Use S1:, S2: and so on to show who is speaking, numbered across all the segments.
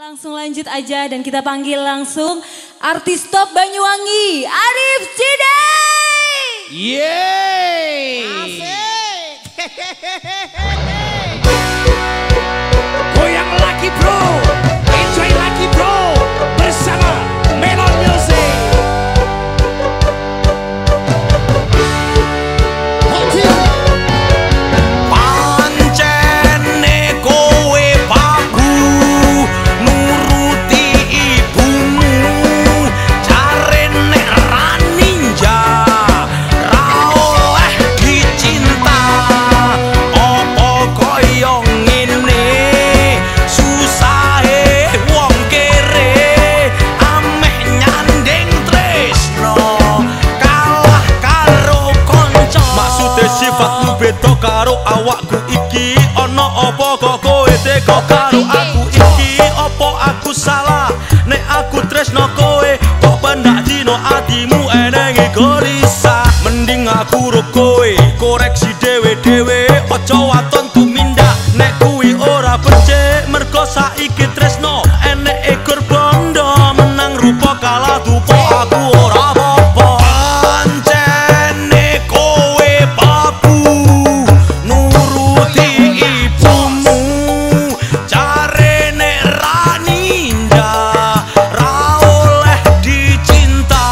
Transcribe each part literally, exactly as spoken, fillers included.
S1: Langsung lanjut aja dan kita panggil langsung artis top Banyuwangi, Arif Cidai.
S2: Yeay.
S3: Asik.
S2: Goyang lagi bro, enjoy lagi bro, bersama Melon Music. Pancene kowe babu, nuruti ibumu, jarene ra ninja, ra oleh dicinta. Opo koyo ngene, susahe wong kere, ameh nyanding tresno, kalah karo konco. Maksude sifatmu beda karo awakku iki, ono opo kok kowe tega karo aku iki? Opo aku salah nek aku tresno kowe, kok pendak dino atimu enenge gelisah? Mending aku ro kowe koreksi dewe-dewe, ojo waton tumindak nek kuwi ora becik. Mergo saiki tresno enek ekor bondo, menang rupa kalah dupa aku ora apa-apa. Pancene kowe babu, nuruti ibumu, jarene ra ninja, ra oleh dicinta.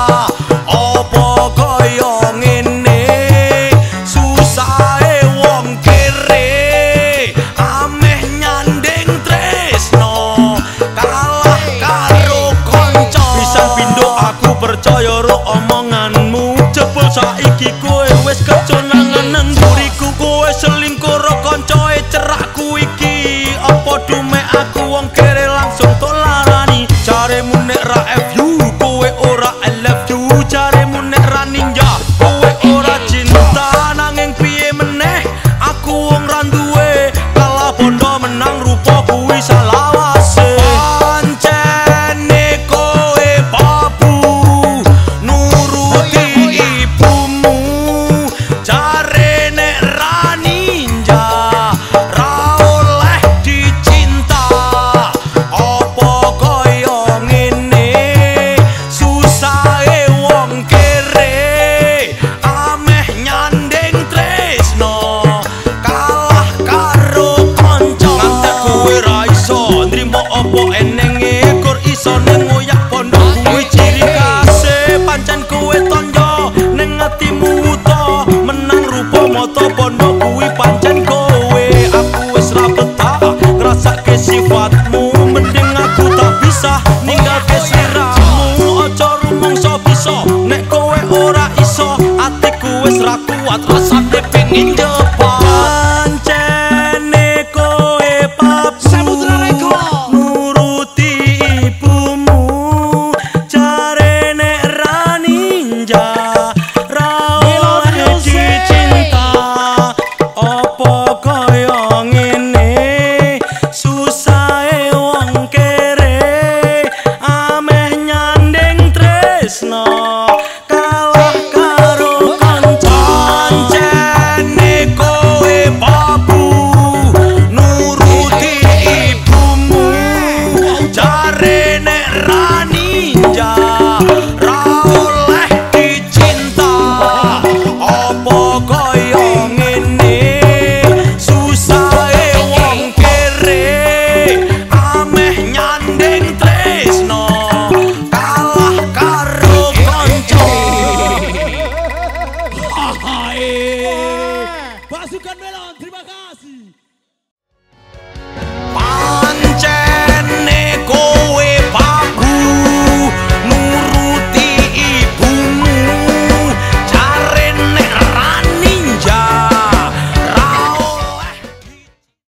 S2: Opo koyo ngene, susahe wong kere, ameh nyanding tresno, kalah karo konco. Pisan pindho aku percaya ro omonganmu, jebul saiki kowe wis keconangan nang buriku. Kowe selingkuh ro koncoe cerakku iki, apa dume aku wong kere langsung tok larani. Jaremu nek ra F you, kowe ora I love you. Jaremu nek ra ninja, kowe ora cinta. Nanging piye meneh, aku wong ra duwe, kalah bondo menang rupa kuwi salawase. Pancene kowe babu, nuruti ibumu, jarene ra ninja, ra oleh dicinta. Opo koyo ngene, susahe wong kere, ameh nyanding tresno, kalah karo konco. Ngantek kowe ra iso nrimo opo eneng ekor iso ning ngoyak bondo kuwi ciri khase. Pancen kowe tonjo ning atimu to, menang rupa moto bondo kuwi pancen kowe. Aku wis ra betah ngrasake sifatmu, mending aku tak bisa ninggalke sliramu. Ojo rumangsa bisa nek kowe ora iso, atiku wis ra kuat rasane pengin jebak. Pancene kowe babu,
S3: Samudra Record.
S2: nuruti ibumu, jarene ra ninja, ra oleh dicinta. Opo koyo ngene, susahe wong kere, ameh nyanding tresno, kalah karo konco. Pancene kowe babu, nuruti ibumu, jarene ra ninja, ra oleh dicinta. Opo koyo ngene, susahe wong kere, ameh nyanding tresno, kalah karo konco.
S3: Pasukan Melon.